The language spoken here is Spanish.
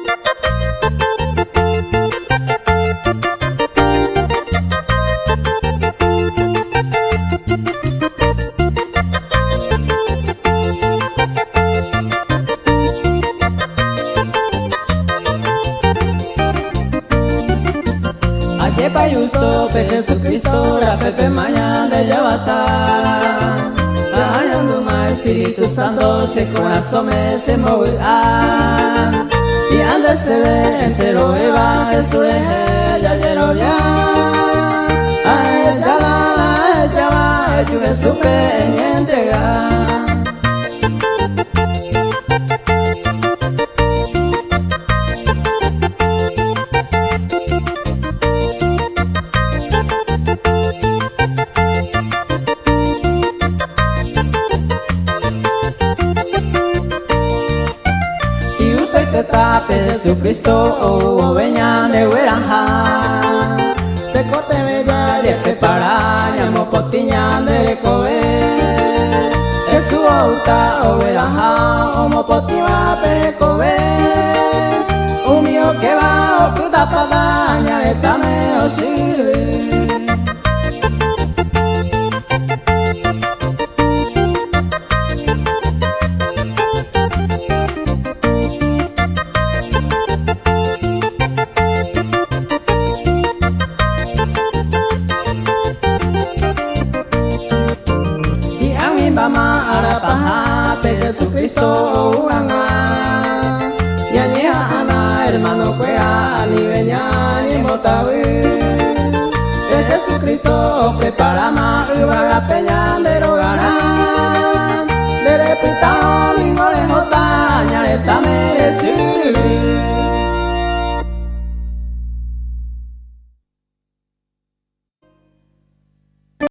Yepa yusto pe Jesucristo la pepe mañana de Yavata Ayando ma Espíritu Santo se corazón me se moverá Y ande se ve entero eva Jesús ya llero ya Ay ya la ya va yo Jesús en entrega Tape Jesucristo o veña de hueraja Te corte bella de preparar Llamo potiña de cover Es su auta o veraja O mopotiva pe cover Un mío que va o puta padaña Letame o shiri Bama arapaha te Jesucristo uganga Yañeja ana hermano cuera aliveña ni motawi De Jesucristo prepara ma uvaga peña de rogarán De reputado lingo de jota ñareta merecido